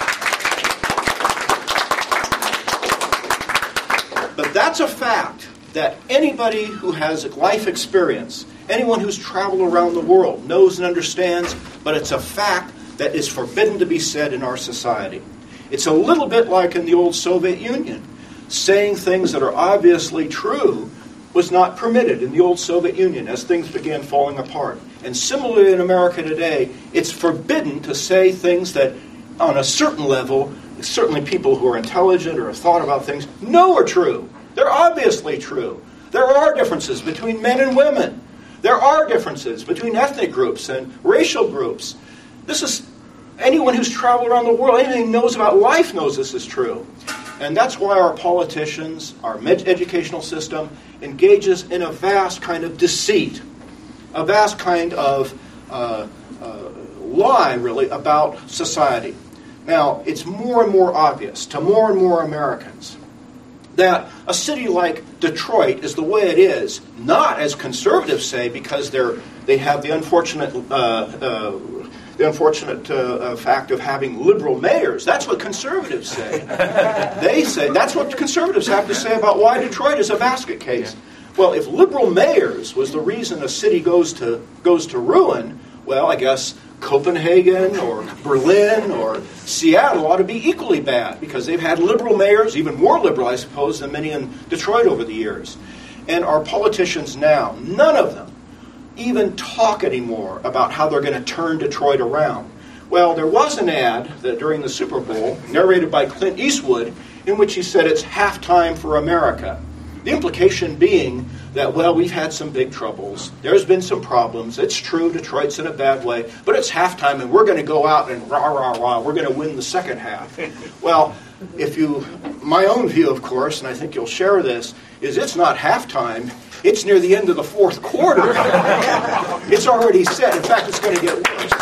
but that's a fact that anybody who has life experience, anyone who's traveled around the world knows and understands, but it's a fact that is forbidden to be said in our society. It's a little bit like in the old Soviet Union. Saying things that are obviously true was not permitted in the old Soviet Union as things began falling apart. And similarly in America today, it's forbidden to say things that on a certain level, certainly people who are intelligent or have thought about things, know are true. They're obviously true. There are differences between men and women. There are differences between ethnic groups and racial groups. This is, anyone who's traveled around the world, anyone who knows about life knows this is true. And that's why our politicians, our med- educational system, engages in a vast kind of deceit, a vast kind of uh, uh, lie, really, about society. Now, it's more and more obvious to more and more Americans that a city like Detroit is the way it is, not as conservatives say, because they're they have the unfortunate uh, uh, the unfortunate uh, uh, fact of having liberal mayors. That's what conservatives say. They say that's what conservatives have to say about why Detroit is a basket case. Well, if liberal mayors was the reason a city goes to goes to ruin, well, I guess Copenhagen or Berlin or Seattle ought to be equally bad because they've had liberal mayors, even more liberal, I suppose, than many in Detroit over the years. And our politicians now, none of them even talk anymore about how they're going to turn Detroit around. Well, there was an ad that during the Super Bowl, narrated by Clint Eastwood, in which he said it's halftime for America. The implication being that, well, we've had some big troubles. There's been some problems. It's true, Detroit's in a bad way, but it's halftime and we're going to go out and rah, rah, rah, we're going to win the second half. Well, if you, my own view, of course, and I think you'll share this, is it's not halftime. It's near the end of the fourth quarter. It's already set. In fact, it's going to get worse.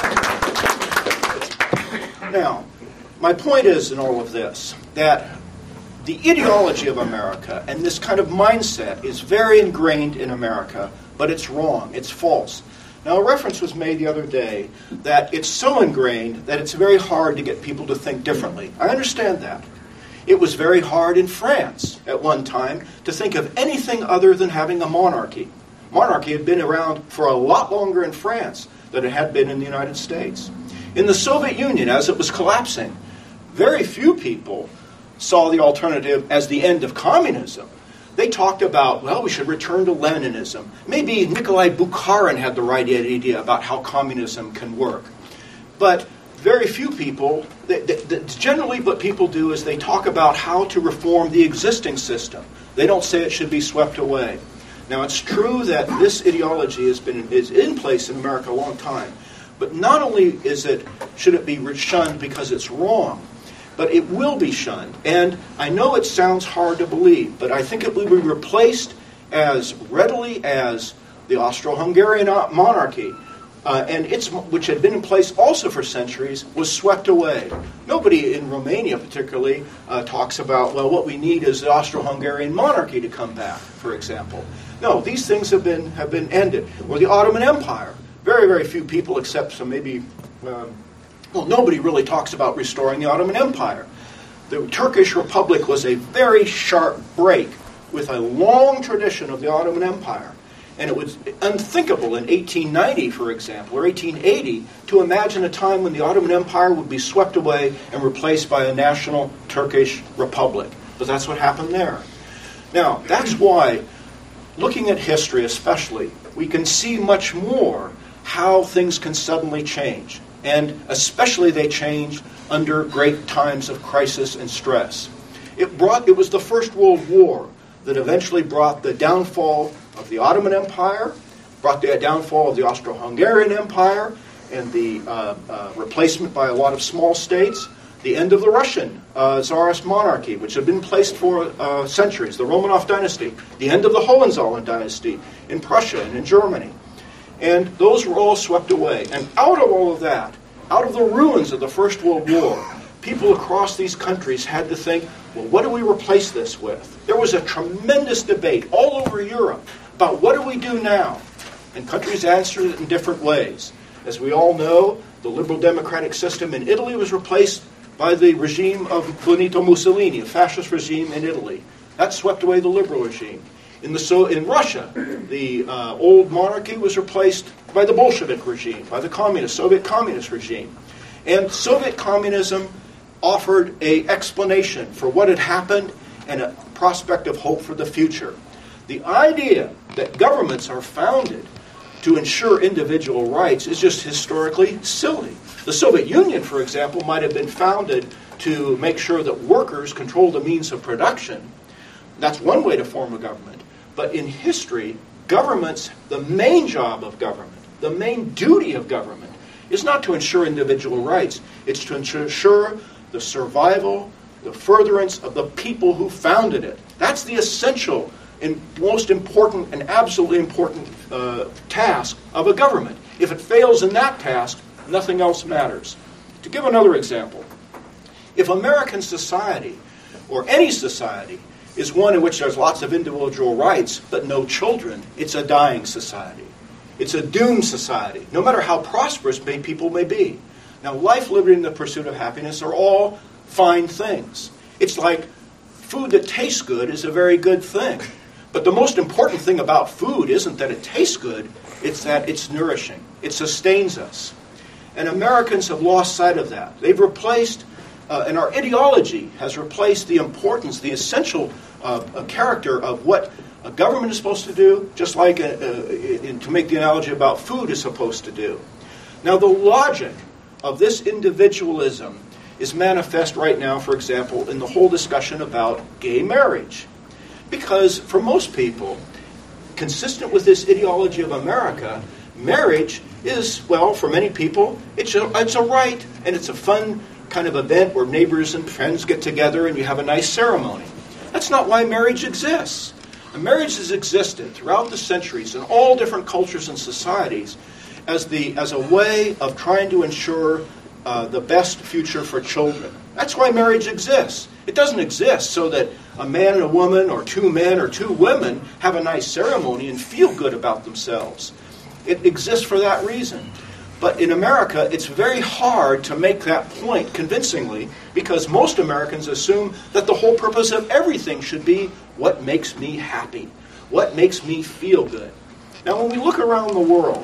Now, my point is in all of this that the ideology of America and this kind of mindset is very ingrained in America, but it's wrong. It's false. Now, a reference was made the other day that it's so ingrained that it's very hard to get people to think differently. I understand that. It was very hard in France at one time to think of anything other than having a monarchy. Monarchy had been around for a lot longer in France than it had been in the United States. In the Soviet Union, as it was collapsing, very few people saw the alternative as the end of communism. They talked about, well, we should return to Leninism. Maybe Nikolai Bukharin had the right idea about how communism can work. But very few people, they, they, generally what people do is they talk about how to reform the existing system. They don't say it should be swept away. Now, it's true that this ideology has been is in place in America a long time, But not only is it should it be shunned because it's wrong, but it will be shunned. And I know it sounds hard to believe, but I think it will be replaced as readily as the Austro-Hungarian monarchy, uh, and its which had been in place also for centuries, was swept away. Nobody in Romania particularly uh, talks about, well, what we need is the Austro-Hungarian monarchy to come back, for example. No, these things have been have been ended. Or the Ottoman Empire. Very, very few people, except some maybe, um, well, nobody really talks about restoring the Ottoman Empire. The Turkish Republic was a very sharp break with a long tradition of the Ottoman Empire. And it was unthinkable in eighteen ninety, for example, or eighteen eighty, to imagine a time when the Ottoman Empire would be swept away and replaced by a national Turkish Republic. But that's what happened there. Now, that's why, looking at history especially, we can see much more how things can suddenly change. And especially they change under great times of crisis and stress. It brought, it was the First World War that eventually brought the downfall of the Ottoman Empire, brought the downfall of the Austro-Hungarian Empire, and the uh, uh, replacement by a lot of small states, the end of the Russian uh, Tsarist monarchy, which had been placed for uh, centuries, the Romanov dynasty, the end of the Hohenzollern dynasty in Prussia and in Germany. And those were all swept away. And out of all of that, out of the ruins of the First World War, people across these countries had to think, well, what do we replace this with? There was a tremendous debate all over Europe about what do we do now? And countries answered it in different ways. As we all know, the liberal democratic system in Italy was replaced by the regime of Benito Mussolini, a fascist regime in Italy. That swept away the liberal regime. In the so in Russia, the uh, old monarchy was replaced by the Bolshevik regime, by the communist, Soviet communist regime. And Soviet communism offered an explanation for what had happened and a prospect of hope for the future. The idea that governments are founded to ensure individual rights is just historically silly. The Soviet Union, for example, might have been founded to make sure that workers control the means of production. That's one way to form a government. But in history, governments, the main job of government, the main duty of government, is not to ensure individual rights. It's to ensure the survival, the furtherance of the people who founded it. That's the essential and most important and absolutely important uh, task of a government. If it fails in that task, nothing else matters. To give another example, if American society, or any society, is one in which there's lots of individual rights but no children, it's a dying society. It's a doomed society, no matter how prosperous may, people may be. Now, life, liberty, and the pursuit of happiness are all fine things. It's like food that tastes good is a very good thing. But the most important thing about food isn't that it tastes good, it's that it's nourishing. It sustains us. And Americans have lost sight of that. They've replaced, uh, and our ideology has replaced the importance, the essential uh, uh, character of what a government is supposed to do, just like, a, a, in, to make the analogy about food, is supposed to do. Now, the logic of this individualism is manifest right now, for example, in the whole discussion about gay marriage. Because for most people, consistent with this ideology of America, marriage is, well, for many people, it's a, it's a right, and it's a fun kind of event where neighbors and friends get together and you have a nice ceremony. That's not why marriage exists. And marriage has existed throughout the centuries in all different cultures and societies as the as a way of trying to ensure uh, the best future for children. That's why marriage exists. It doesn't exist so that a man and a woman, or two men or two women, have a nice ceremony and feel good about themselves. It exists for that reason. But in America, it's very hard to make that point convincingly because most Americans assume that the whole purpose of everything should be what makes me happy, what makes me feel good. Now, when we look around the world,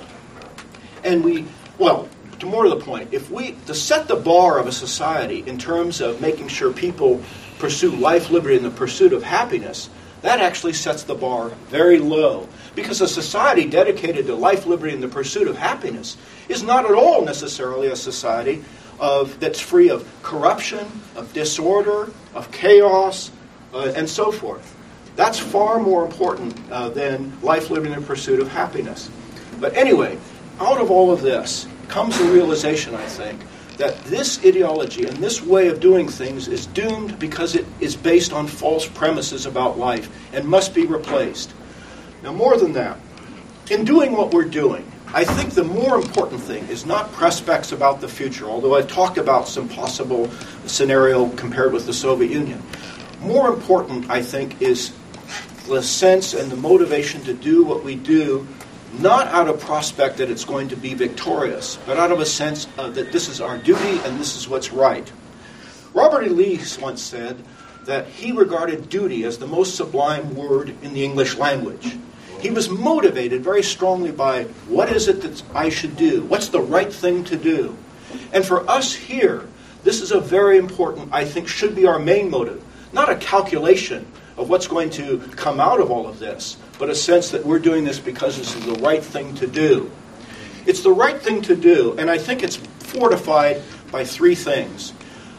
and we, well, to more to the point, if we, to set the bar of a society in terms of making sure people pursue life, liberty, and the pursuit of happiness, that actually sets the bar very low. Because a society dedicated to life, liberty, and the pursuit of happiness is not at all necessarily a society of that's free of corruption, of disorder, of chaos, uh, and so forth. That's far more important uh, than life, liberty, and the pursuit of happiness. But anyway, out of all of this, comes the realization, I think, that this ideology and this way of doing things is doomed because it is based on false premises about life and must be replaced. Now, more than that, in doing what we're doing, I think the more important thing is not prospects about the future, although I've talked about some possible scenario compared with the Soviet Union. More important, I think, is the sense and the motivation to do what we do, not out of prospect that it's going to be victorious, but out of a sense uh, that this is our duty and this is what's right. Robert E. Lee once said that he regarded duty as the most sublime word in the English language. He was motivated very strongly by what is it that I should do? What's the right thing to do? And for us here, this is a very important, I think, should be our main motive. Not a calculation of what's going to come out of all of this, but a sense that we're doing this because this is the right thing to do. It's the right thing to do, and I think it's fortified by three things.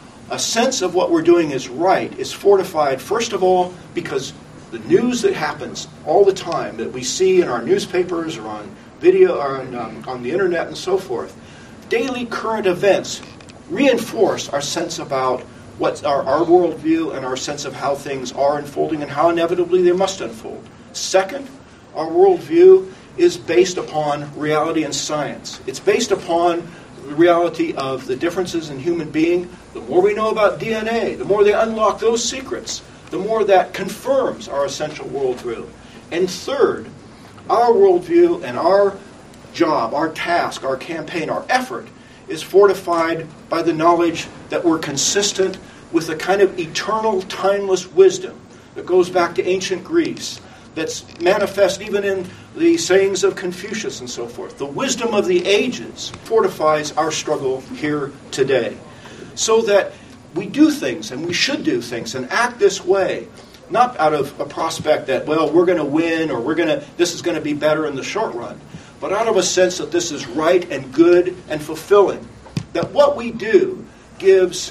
A sense of what we're doing is right is fortified, first of all, because the news that happens all the time that we see in our newspapers or on video or on, um, on the internet and so forth, daily current events reinforce our sense about what's our, our worldview and our sense of how things are unfolding and how inevitably they must unfold. Second, our worldview is based upon reality and science. It's based upon the reality of the differences in human being. The more we know about D N A, the more they unlock those secrets, the more that confirms our essential worldview. And third, our worldview and our job, our task, our campaign, our effort is fortified by the knowledge that we're consistent with a kind of eternal, timeless wisdom that goes back to ancient Greece, that's manifest even in the sayings of Confucius and so forth. The wisdom of the ages fortifies our struggle here today, so that we do things, and we should do things, and act this way, not out of a prospect that, well, we're going to win, or we're going to, this is going to be better in the short run, but out of a sense that this is right and good and fulfilling, that what we do gives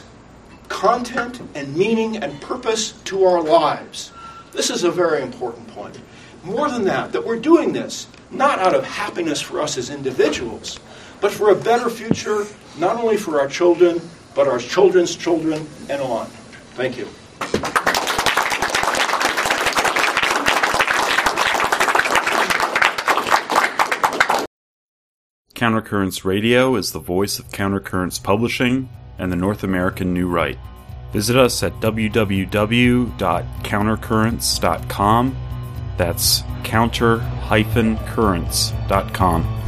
content and meaning and purpose to our lives. This is a very important point. More than that, that we're doing this not out of happiness for us as individuals, but for a better future, not only for our children, but our children's children and on. Thank you. Countercurrents Radio is the voice of Countercurrents Publishing and the North American New Right. Visit us at w w w dot countercurrents dot com. That's counter dash currents dot com.